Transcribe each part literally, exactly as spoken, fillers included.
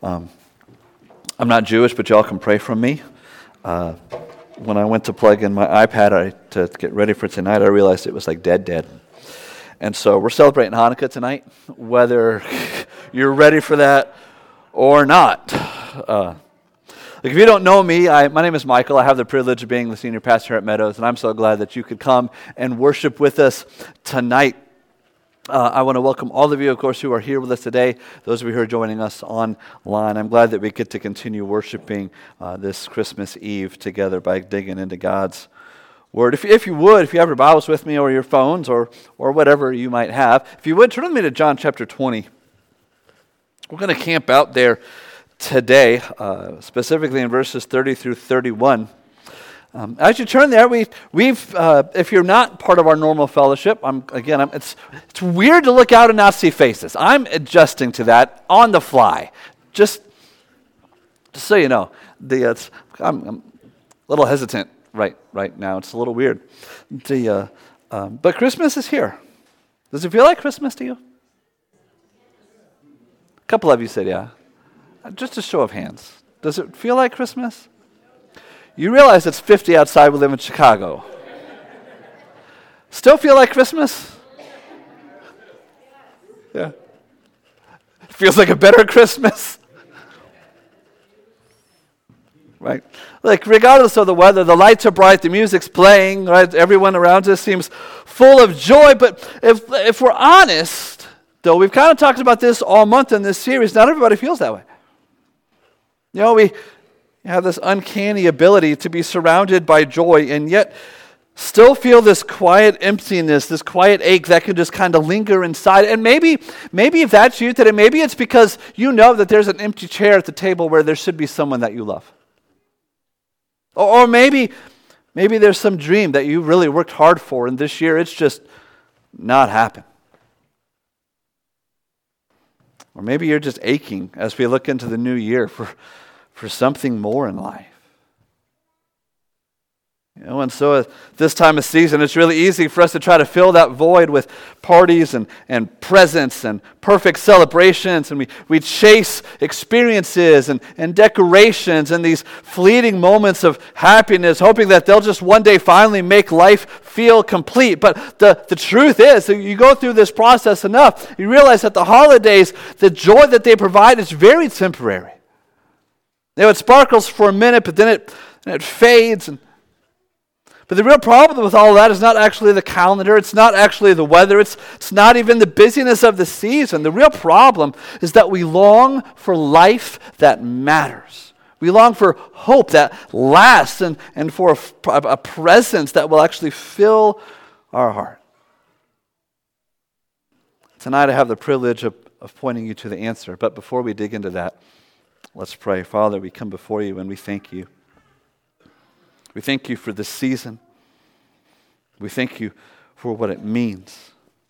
Um, I'm not Jewish, but y'all can pray for me. Uh, when I went to plug in my iPad I, to get ready for tonight, I realized it was like dead, dead. And so we're celebrating Hanukkah tonight, whether you're ready for that or not. Uh, like if you don't know me, I, my name is Michael. I have the privilege of being the senior pastor here at Meadows, and I'm so glad that you could come and worship with us tonight. Uh, I want to welcome all of you, of course, who are here with us today, those of you who are joining us online. I'm glad that we get to continue worshiping uh, this Christmas Eve together by digging into God's Word. If, if you would, if you have your Bibles with me or your phones or, or whatever you might have, if you would, turn with me to John chapter twenty. We're going to camp out there today, uh, specifically in verses thirty through thirty-one. Um, as you turn there, we, we've, uh, if you're not part of our normal fellowship, I'm, again, I'm, it's, it's weird to look out and not see faces. I'm adjusting to that on the fly. Just, just so you know, the, uh, I'm, I'm a little hesitant right right now. It's a little weird. The, uh, um, but Christmas is here. Does it feel like Christmas to you? A couple of you said, yeah. Just a show of hands. Does it feel like Christmas? You realize it's fifty outside, we live in Chicago. Still feel like Christmas? Yeah. Feels like a better Christmas? Right? Like, regardless of the weather, the lights are bright, the music's playing, right? Everyone around us seems full of joy. But if if we're honest, though, we've kind of talked about this all month in this series, not everybody feels that way. You know, we have this uncanny ability to be surrounded by joy and yet still feel this quiet emptiness, this quiet ache that can just kind of linger inside. And maybe, maybe if that's you today, maybe it's because you know that there's an empty chair at the table where there should be someone that you love. Or, or maybe, maybe there's some dream that you really worked hard for and this year it's just not happened. Or maybe you're just aching as we look into the new year for for something more in life. You know, and so at this time of season, it's really easy for us to try to fill that void with parties and, and presents and perfect celebrations, and we, we chase experiences and, and decorations and these fleeting moments of happiness, hoping that they'll just one day finally make life feel complete. But the, the truth is, that you go through this process enough, you realize that the holidays, the joy that they provide is very temporary. You know, it sparkles for a minute, but then it, then it fades. And, but the real problem with all of that is not actually the calendar. It's not actually the weather. It's, it's not even the busyness of the season. The real problem is that we long for life that matters. We long for hope that lasts and, and for a, a presence that will actually fill our heart. Tonight I have the privilege of, of pointing you to the answer. But before we dig into that, let's pray. Father, we come before you and we thank you. We thank you for this season. We thank you for what it means.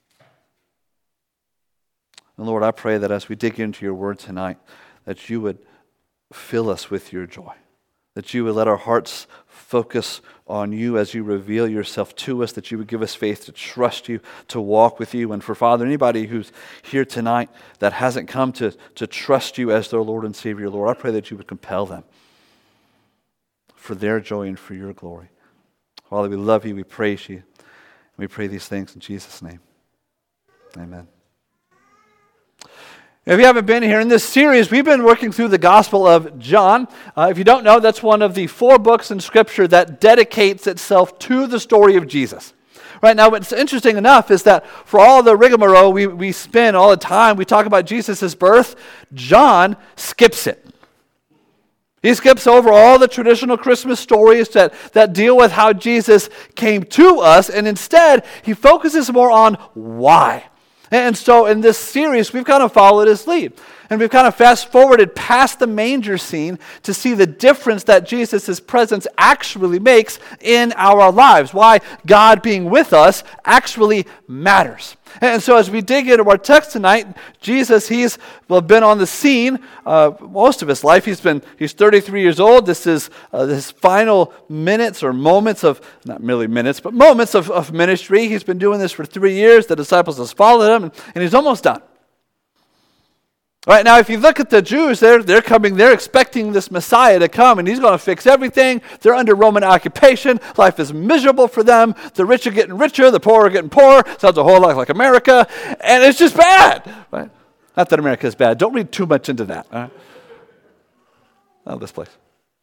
And Lord, I pray that as we dig into your word tonight, that you would fill us with your joy. That you would let our hearts focus on you as you reveal yourself to us, that you would give us faith to trust you, to walk with you. And for Father, anybody who's here tonight that hasn't come to, to trust you as their Lord and Savior, Lord, I pray that you would compel them for their joy and for your glory. Father, we love you, we praise you, and we pray these things in Jesus' name. Amen. If you haven't been here in this series, we've been working through the Gospel of John. Uh, if you don't know, that's one of the four books in Scripture that dedicates itself to the story of Jesus. Right now, what's interesting enough is that for all the rigmarole we, we spend all the time, we talk about Jesus' birth, John skips it. He skips over all the traditional Christmas stories that, that deal with how Jesus came to us, and instead, he focuses more on why. And so in this series, we've kind of followed his lead. And we've kind of fast-forwarded past the manger scene to see the difference that Jesus' presence actually makes in our lives. Why God being with us actually matters. And so as we dig into our text tonight, Jesus, he's well, been on the scene uh, most of his life. He's been he's thirty-three years old. This is uh, his final minutes or moments of, not merely minutes, but moments of, of ministry. He's been doing this for three years. The disciples have followed him, and, and he's almost done. Right now, if you look at the Jews, they're, they're coming, they're expecting this Messiah to come, and he's going to fix everything. They're under Roman occupation. Life is miserable for them. The rich are getting richer. The poor are getting poorer. Sounds a whole lot like America. And it's just bad. Right? Not that America is bad. Don't read too much into that. Right? Oh, this place.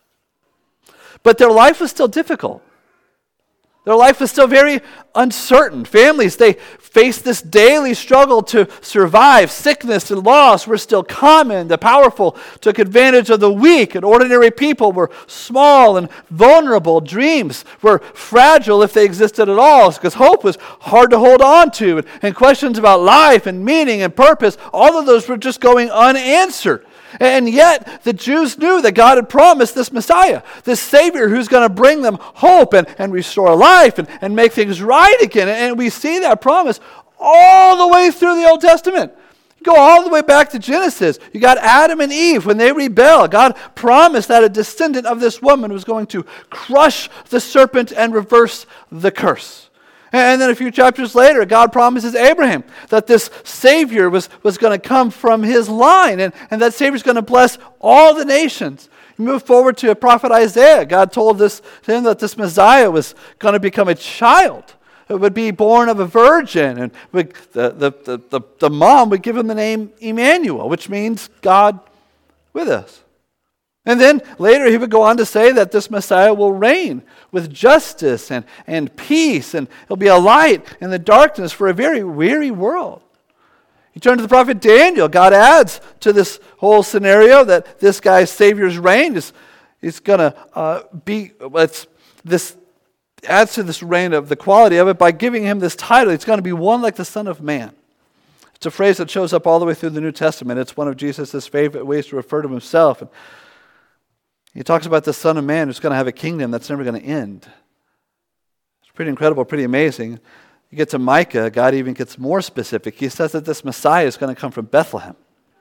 But their life was still difficult. Their life was still very uncertain. Families, they faced this daily struggle to survive. Sickness and loss were still common. The powerful took advantage of the weak, and ordinary people were small and vulnerable. Dreams were fragile if they existed at all, because hope was hard to hold on to. And, and questions about life and meaning and purpose, all of those were just going unanswered. And yet, the Jews knew that God had promised this Messiah, this Savior who's going to bring them hope and, and restore life and, and make things right again. And we see that promise all the way through the Old Testament. Go all the way back to Genesis. You got Adam and Eve when they rebel. God promised that a descendant of this woman was going to crush the serpent and reverse the curse. And then a few chapters later, God promises Abraham that this Savior was, was going to come from his line, and, and that Savior is going to bless all the nations. You move forward to prophet Isaiah. God told this, to him that this Messiah was going to become a child. It would be born of a virgin, and would, the, the, the, the, the mom would give him the name Emmanuel, which means God with us. And then later he would go on to say that this Messiah will reign with justice and, and peace, and he'll be a light in the darkness for a very weary world. You turn to the prophet Daniel. God adds to this whole scenario that this guy's Savior's reign is, is going to uh, be, it's, this adds to this reign of the quality of it by giving him this title. It's going to be one like the Son of Man. It's a phrase that shows up all the way through the New Testament. It's one of Jesus' favorite ways to refer to himself. And he talks about the Son of Man who's going to have a kingdom that's never going to end. It's pretty incredible, pretty amazing. You get to Micah, God even gets more specific. He says that this Messiah is going to come from Bethlehem.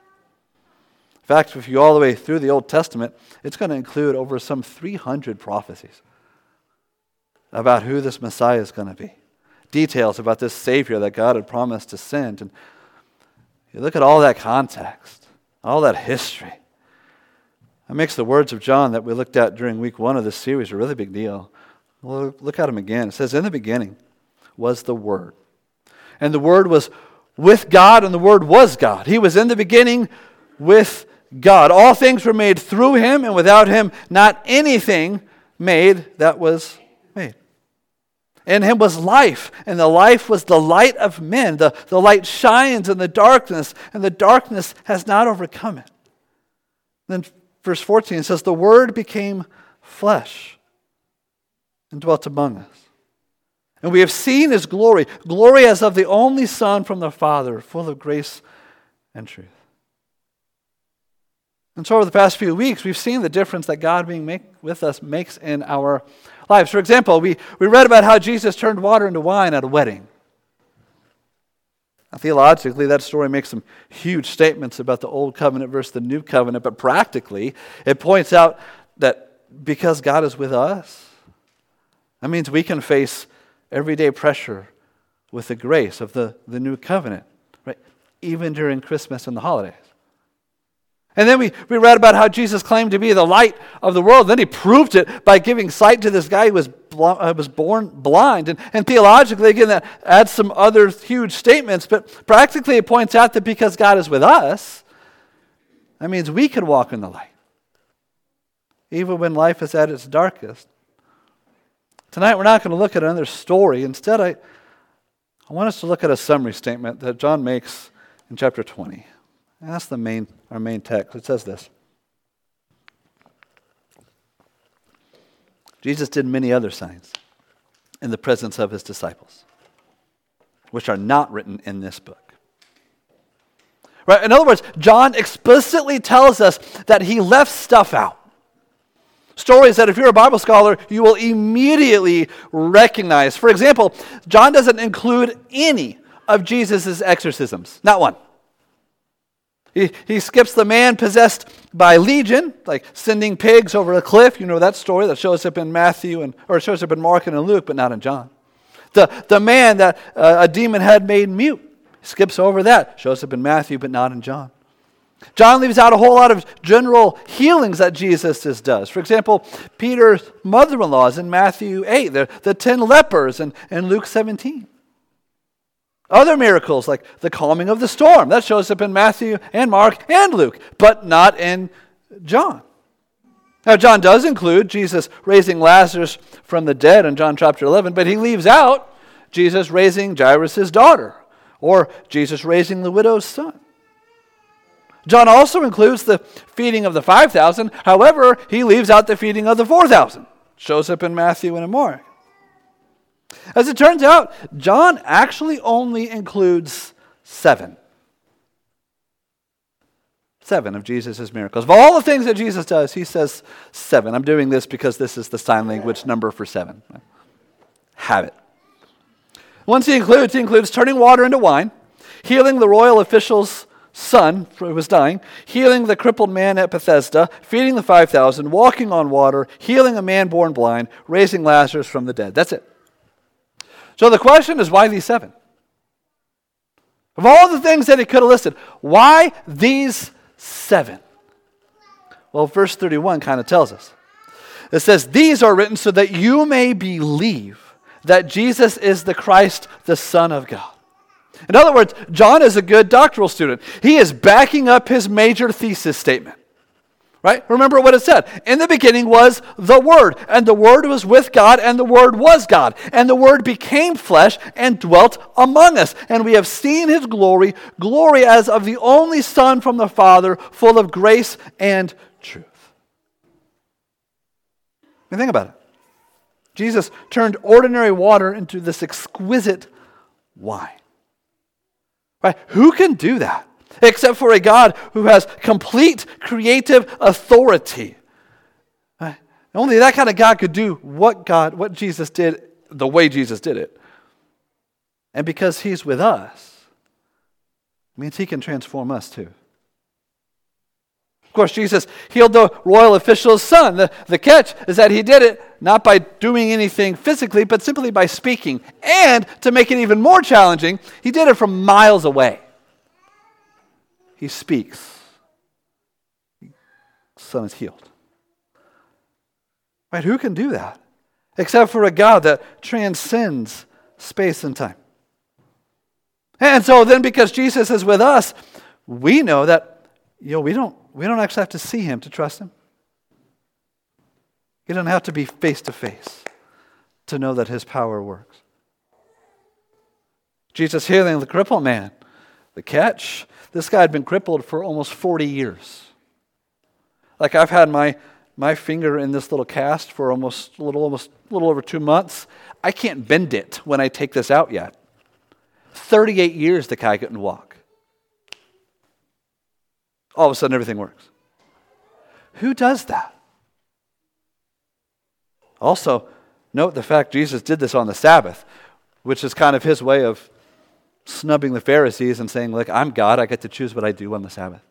In fact, if you go all the way through the Old Testament, it's going to include over some three hundred prophecies about who this Messiah is going to be. Details about this Savior that God had promised to send. And you look at all that context, all that history. It makes the words of John that we looked at during week one of this series a really big deal. Well, look at them again. It says, in the beginning was the Word. And the Word was with God, and the Word was God. He was in the beginning with God. All things were made through him, and without him not anything made that was made. In him was life, and the life was the light of men. The, the light shines in the darkness, and the darkness has not overcome it. Then verse fourteen says, the Word became flesh and dwelt among us. And we have seen his glory, glory as of the only Son from the Father, full of grace and truth. And so over the past few weeks, we've seen the difference that God being make, with us makes in our lives. For example, we, we read about how Jesus turned water into wine at a wedding. Now, theologically, that story makes some huge statements about the Old Covenant versus the New Covenant, but practically, it points out that because God is with us, that means we can face everyday pressure with the grace of the, the New Covenant, right? Even during Christmas and the holidays. And then we, we read about how Jesus claimed to be the light of the world. Then he proved it by giving sight to this guy who was, bl- uh, was born blind. And, and theologically, again, that adds some other huge statements. But practically, it points out that because God is with us, that means we can walk in the light, even when life is at its darkest. Tonight, we're not going to look at another story. Instead, I, I want us to look at a summary statement that John makes in chapter twenty. And that's the main, our main text. It says this. Jesus did many other signs in the presence of his disciples, which are not written in this book. Right? In other words, John explicitly tells us that he left stuff out. Stories that if you're a Bible scholar, you will immediately recognize. For example, John doesn't include any of Jesus' exorcisms. Not one. He, he skips the man possessed by legion, like sending pigs over a cliff. You know that story that shows up in Matthew, and or shows up in Mark and in Luke, but not in John. The, the man that uh, a demon had made mute. He skips over that. Shows up in Matthew, but not in John. John leaves out a whole lot of general healings that Jesus does. For example, Peter's mother-in-law is in Matthew eight, the, the ten lepers in, in Luke seventeen. Other miracles like the calming of the storm, that shows up in Matthew and Mark and Luke, but not in John. Now, John does include Jesus raising Lazarus from the dead in John chapter eleven, but he leaves out Jesus raising Jairus' daughter or Jesus raising the widow's son. John also includes the feeding of the five thousand. However, he leaves out the feeding of the four thousand. Shows up in Matthew and in Mark. As it turns out, John actually only includes seven. Seven of Jesus' miracles. Of all the things that Jesus does, he says seven. I'm doing this because this is the sign language number for seven. Have it. Once he includes, he includes turning water into wine, healing the royal official's son who was dying, healing the crippled man at Bethesda, feeding the five thousand, walking on water, healing a man born blind, raising Lazarus from the dead. That's it. So the question is, why these seven? Of all the things that he could have listed, why these seven? Well, verse thirty-one kind of tells us. It says, these are written so that you may believe that Jesus is the Christ, the Son of God. In other words, John is a good doctoral student. He is backing up his major thesis statement. Right? Remember what it said. In the beginning was the Word, and the Word was with God, and the Word was God. And the Word became flesh and dwelt among us. And we have seen His glory, glory as of the only Son from the Father, full of grace and truth. I mean, think about it. Jesus turned ordinary water into this exquisite wine. Right? Who can do that? Except for a God who has complete creative authority. Right? Only that kind of God could do what God, what Jesus did, the way Jesus did it. And because He's with us, it means He can transform us too. Of course, Jesus healed the royal official's son. The, the catch is that He did it not by doing anything physically, but simply by speaking. And to make it even more challenging, He did it from miles away. He speaks. The son is healed. Right? Who can do that? Except for a God that transcends space and time. And so then because Jesus is with us, we know that, you know, we don't we don't actually have to see Him to trust Him. You don't have to be face to face to know that His power works. Jesus healing the crippled man. The catch, this guy had been crippled for almost forty years. Like I've had my my finger in this little cast for almost a little almost a little over two months. I can't bend it when I take this out yet. thirty-eight years the guy couldn't walk. All of a sudden everything works. Who does that? Also, note the fact Jesus did this on the Sabbath, which is kind of His way of snubbing the Pharisees and saying, look, I'm God, I get to choose what I do on the Sabbath.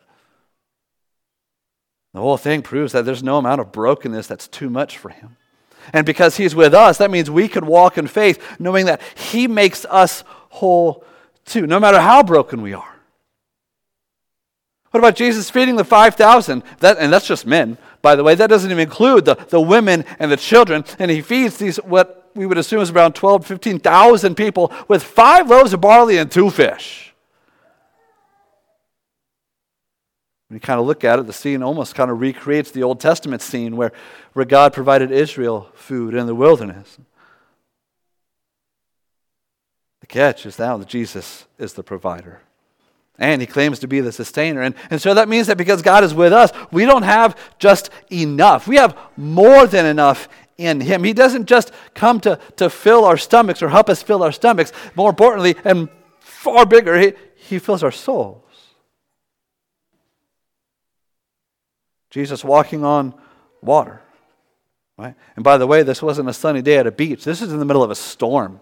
The whole thing proves that there's no amount of brokenness that's too much for Him. And because He's with us, that means we can walk in faith, knowing that He makes us whole too, no matter how broken we are. What about Jesus feeding the five thousand? That, and that's just men, by the way. That doesn't even include the, the women and the children. And He feeds these, what we would assume is around twelve, fifteen thousand people with five loaves of barley and two fish. When you kind of look at it, the scene almost kind of recreates the Old Testament scene where, where God provided Israel food in the wilderness. The catch is now that Jesus is the provider. And He claims to be the sustainer. And, and so that means that because God is with us, we don't have just enough. We have more than enough in Him. He doesn't just come to, to fill our stomachs or help us fill our stomachs. More importantly, and far bigger, He, he fills our souls. Jesus walking on water. Right? And by the way, this wasn't a sunny day at a beach. This is in the middle of a storm.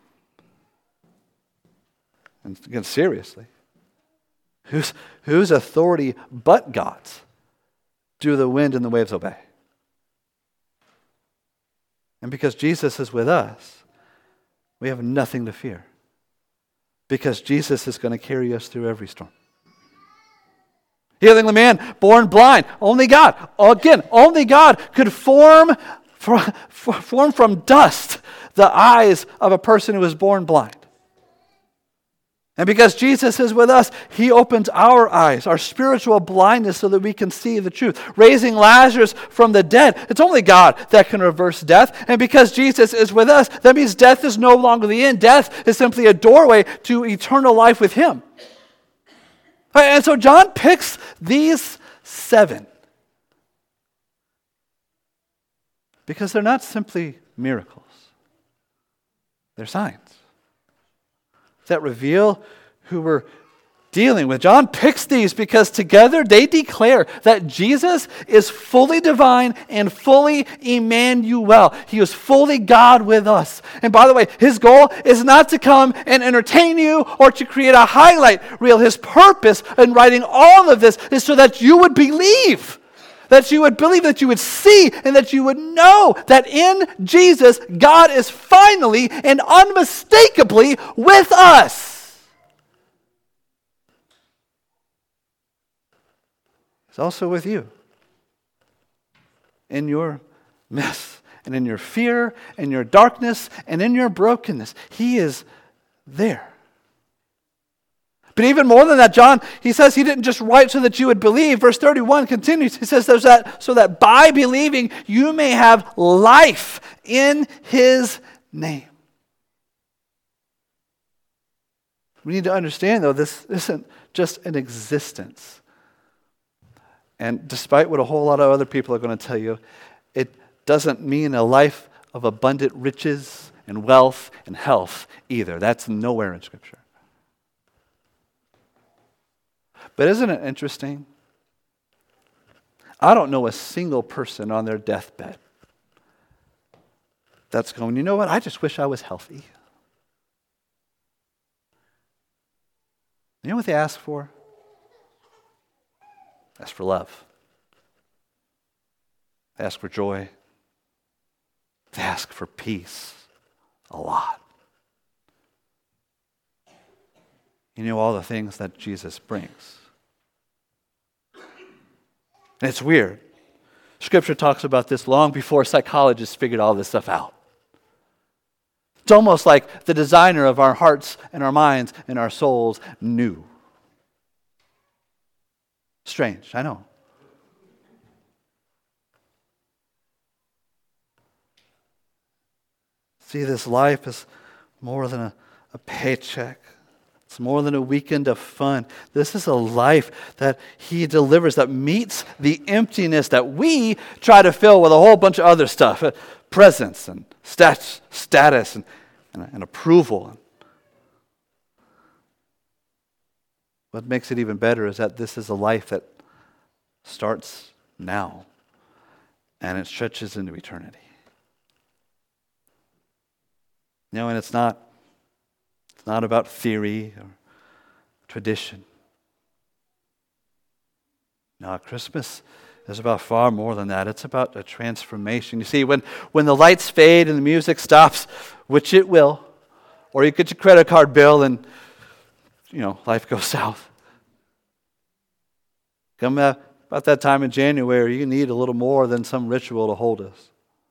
And again, seriously. Whose, whose authority but God's do the wind and the waves obey? And because Jesus is with us, we have nothing to fear. Because Jesus is going to carry us through every storm. Healing the man born blind. Only God. Again, only God could form, form from dust the eyes of a person who was born blind. And because Jesus is with us, he opens our eyes, our spiritual blindness, so that we can see the truth. Raising Lazarus from the dead, it's only God that can reverse death. And because Jesus is with us, that means death is no longer the end. Death is simply a doorway to eternal life with him. And so John picks these seven because they're not simply miracles. They're signs that reveal who we're dealing with. John picks these because together they declare that Jesus is fully divine and fully Emmanuel. He is fully God with us. And by the way, his goal is not to come and entertain you or to create a highlight reel. His purpose in writing all of this is so that you would believe. That you would believe, that you would see, and that you would know that in Jesus, God is finally and unmistakably with us. He's also with you. In your mess, and in your fear, and your darkness, and in your brokenness. He is there. But even more than that, John, he says he didn't just write so that you would believe. Verse thirty-one continues. He says there's that so that by believing you may have life in his name. We need to understand, though, this isn't just an existence. And despite what a whole lot of other people are going to tell you, it doesn't mean a life of abundant riches and wealth and health either. That's nowhere in Scripture. But isn't it interesting? I don't know a single person on their deathbed that's going, you know what, I just wish I was healthy. You know what they ask for? They ask for love. They ask for joy. They ask for peace a lot. You know all the things that Jesus brings. And it's weird. Scripture talks about this long before psychologists figured all this stuff out. It's almost like the designer of our hearts and our minds and our souls knew. Strange, I know. See, this life is more than a, a paycheck. It's more than a weekend of fun. This is a life that he delivers that meets the emptiness that we try to fill with a whole bunch of other stuff. Uh, presence and stat- status and, and, and approval. What makes it even better is that this is a life that starts now and it stretches into eternity. You know, and it's not It's not about theory or tradition. No, Christmas is about far more than that. It's about a transformation. You see, when, when the lights fade and the music stops, which it will, or you get your credit card bill and, you know, life goes south. Come out about that time in January, you need a little more than some ritual to hold us.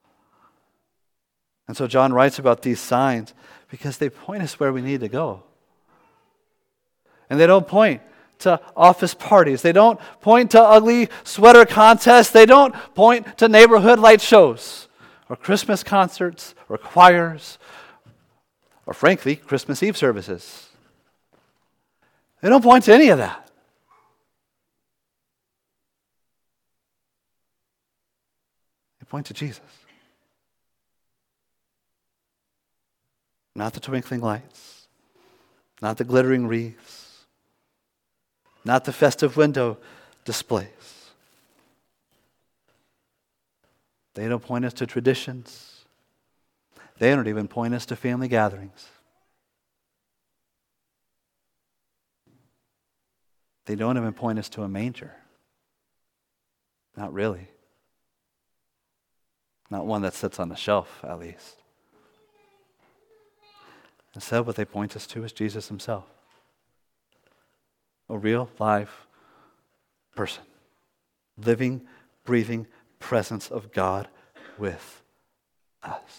And so John writes about these signs because they point us where we need to go. And they don't point to office parties. They don't point to ugly sweater contests. They don't point to neighborhood light shows or Christmas concerts or choirs or, frankly, Christmas Eve services. They don't point to any of that. They point to Jesus. Not the twinkling lights, not the glittering wreaths, not the festive window displays. They don't point us to traditions. They don't even point us to family gatherings. They don't even point us to a manger. Not really. Not one that sits on the shelf, at least. Instead, what they point us to is Jesus himself. A real, live, person. Living, breathing presence of God with us.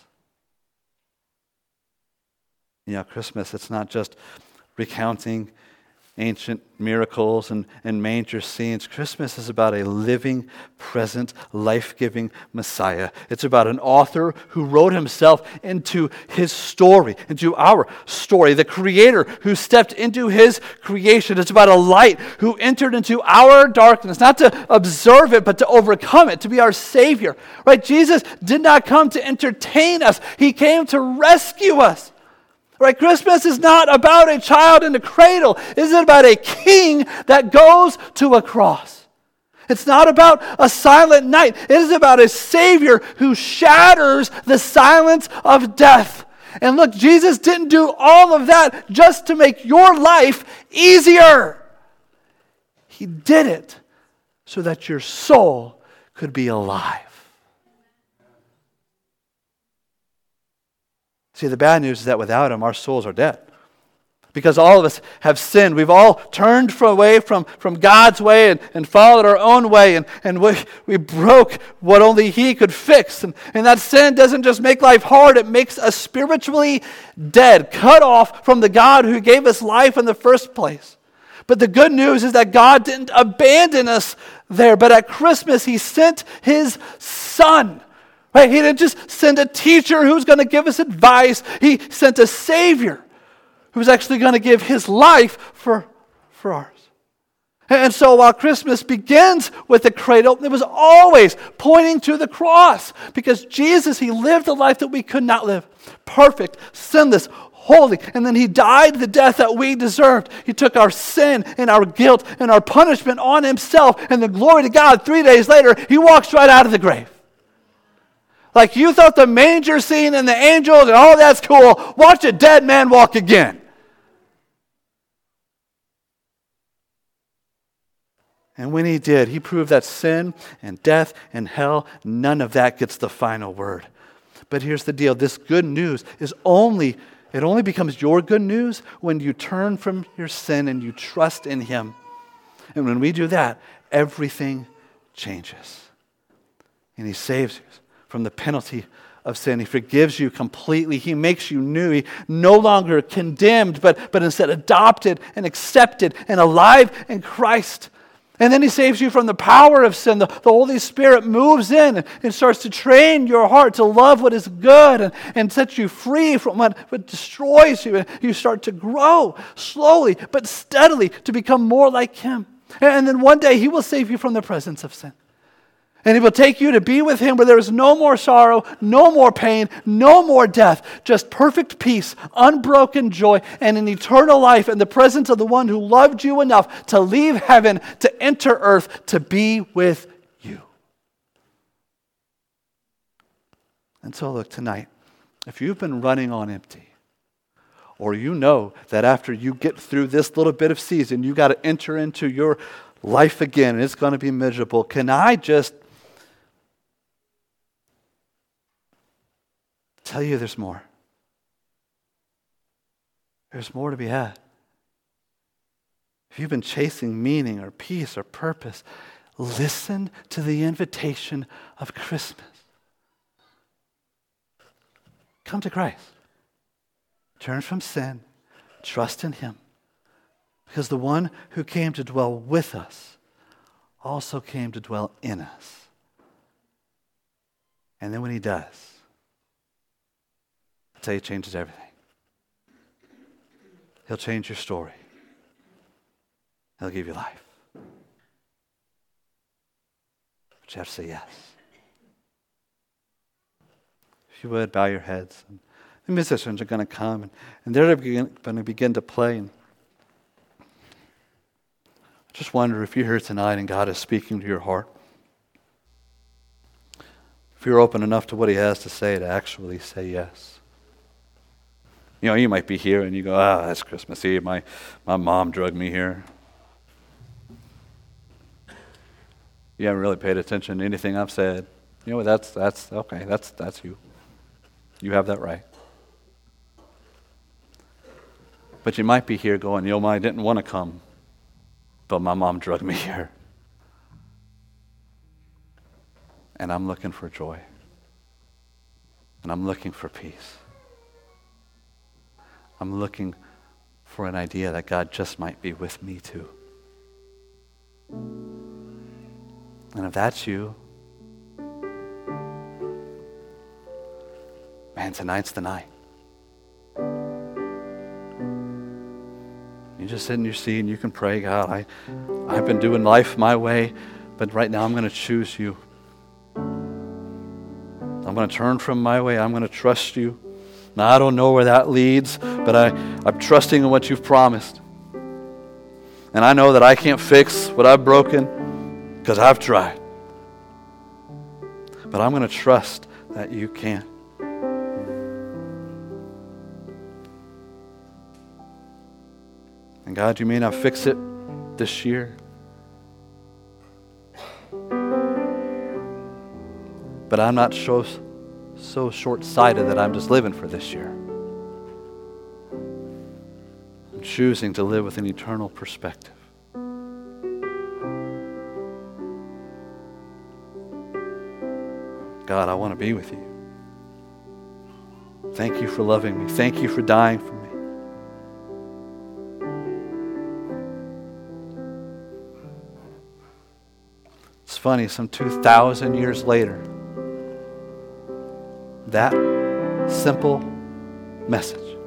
You know, Christmas, it's not just recounting ancient miracles and, and manger scenes. Christmas is about a living, present, life-giving Messiah. It's about an author who wrote himself into his story, into our story. The creator who stepped into his creation. It's about a light who entered into our darkness, not to observe it, but to overcome it, to be our Savior. Right? Jesus did not come to entertain us. He came to rescue us. Right? Christmas is not about a child in a cradle. It's about a king that goes to a cross. It's not about a silent night. It is about a Savior who shatters the silence of death. And look, Jesus didn't do all of that just to make your life easier. He did it so that your soul could be alive. See, the bad news is that without him, our souls are dead. Because all of us have sinned. We've all turned from, away from, from God's way and, and followed our own way. And, and we, we broke what only he could fix. And, and that sin doesn't just make life hard. It makes us spiritually dead, cut off from the God who gave us life in the first place. But the good news is that God didn't abandon us there. But at Christmas, he sent his Son. Right? He didn't just send a teacher who's going to give us advice. He sent a Savior who's actually going to give his life for, for ours. And so while Christmas begins with the cradle, it was always pointing to the cross. Because Jesus, he lived a life that we could not live. Perfect, sinless, holy. And then he died the death that we deserved. He took our sin and our guilt and our punishment on himself. And then glory to God, three days later, he walks right out of the grave. Like you thought the manger scene and the angels and all that's cool. Watch a dead man walk again. And when he did, he proved that sin and death and hell, none of that gets the final word. But here's the deal. This good news is only, it only becomes your good news when you turn from your sin and you trust in him. And when we do that, everything changes. And he saves you from the penalty of sin. He forgives you completely. He makes you new. He no longer condemned, but, but instead adopted and accepted and alive in Christ. And then he saves you from the power of sin. The, the Holy Spirit moves in and starts to train your heart to love what is good and, and sets you free from what, what destroys you. And you start to grow slowly but steadily to become more like him. And then one day he will save you from the presence of sin. And he will take you to be with him where there is no more sorrow, no more pain, no more death, just perfect peace, unbroken joy, and an eternal life in the presence of the one who loved you enough to leave heaven, to enter earth, to be with you. And so look, tonight, if you've been running on empty, or you know that after you get through this little bit of season, you got to enter into your life again, and it's going to be miserable, can I just tell you there's more. There's more to be had. If you've been chasing meaning or peace or purpose, listen to the invitation of Christmas. Come to Christ. Turn from sin. Trust in him. Because the one who came to dwell with us also came to dwell in us. And then when he does, I'll tell you, it changes everything. He'll change your story. He'll give you life. But you have to say yes. If you would, bow your heads. And the musicians are going to come, and, and they're going to begin to play. And I just wonder if you're here tonight and God is speaking to your heart. If you're open enough to what he has to say to actually say yes. You know, you might be here and you go, ah, oh, that's Christmas Eve. My, my mom drugged me here. You haven't really paid attention to anything I've said. You know, that's, that's okay, that's, that's you. You have that right. But you might be here going, you know, I didn't want to come, but my mom drugged me here. And I'm looking for joy. And I'm looking for peace. I'm looking for an idea that God just might be with me too. And if that's you, man, tonight's the night. You just sit in your seat and you can pray, God, I, I've been doing life my way, but right now I'm going to choose you. I'm going to turn from my way. I'm going to trust you. Now, I don't know where that leads, but I, I'm trusting in what you've promised. And I know that I can't fix what I've broken because I've tried. But I'm going to trust that you can. And God, you may not fix it this year. But I'm not so, so short-sighted that I'm just living for this year. I'm choosing to live with an eternal perspective. God, I want to be with you. Thank you for loving me. Thank you for dying for me. It's funny, some two thousand years later, that simple message,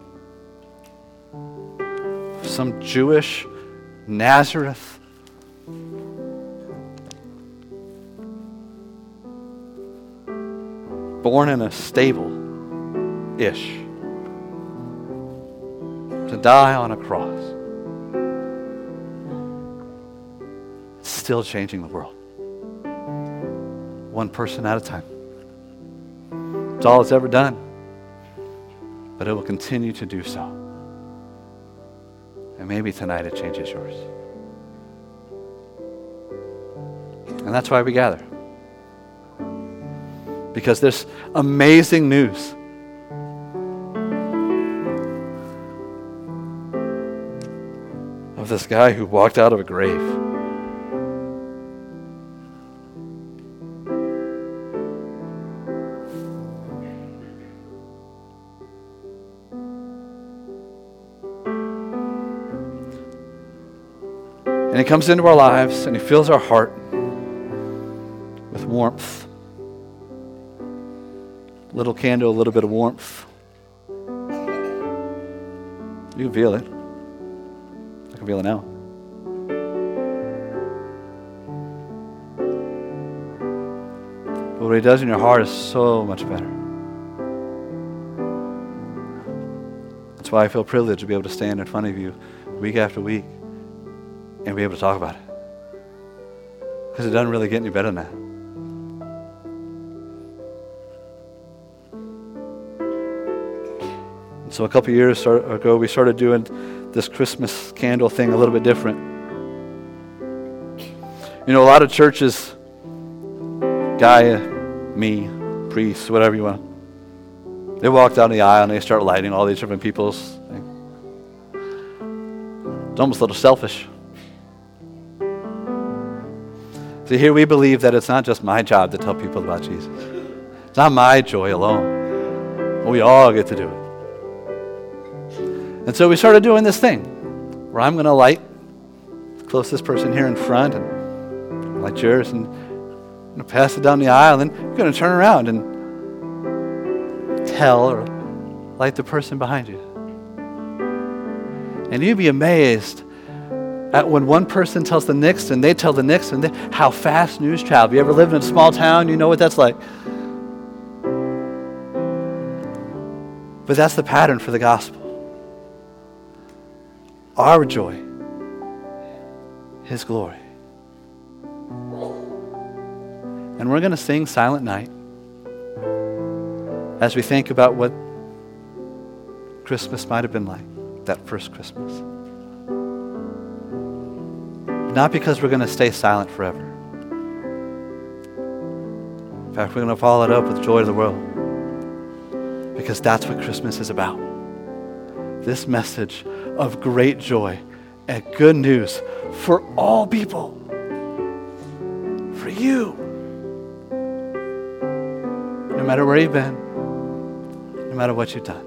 some Jewish Nazareth born in a stable-ish to die on a cross, it's still changing the world. One person at a time. It's all it's ever done. But it will continue to do so. And maybe tonight it changes yours. And that's why we gather. Because there's amazing news. Of this guy who walked out of a grave. And he comes into our lives and he fills our heart with warmth. Little candle, a little bit of warmth. You can feel it. I can feel it now. But what he does in your heart is so much better. That's why I feel privileged to be able to stand in front of you week after week and be able to talk about it. Because it doesn't really get any better than that. And so a couple of years ago, we started doing this Christmas candle thing a little bit different. You know, a lot of churches, Gaia, me, priests, whatever you want, they walk down the aisle and they start lighting all these different people's things. It's almost a little selfish. See, here we believe that it's not just my job to tell people about Jesus. It's not my joy alone. We all get to do it. And so we started doing this thing where I'm going to light the closest person here in front and light yours and I'm going to pass it down the aisle and then you're going to turn around and tell or light the person behind you. And you'd be amazed at when one person tells the next and they tell the next and they, how fast news travel. You ever lived in a small town? You know what that's like. But that's the pattern for the gospel. Our joy, His glory. And we're going to sing Silent Night as we think about what Christmas might have been like, that first Christmas. Not because we're going to stay silent forever. In fact, we're going to follow it up with joy to the world. Because that's what Christmas is about. This message of great joy and good news for all people. For you. matter where you've been, no matter what you've done.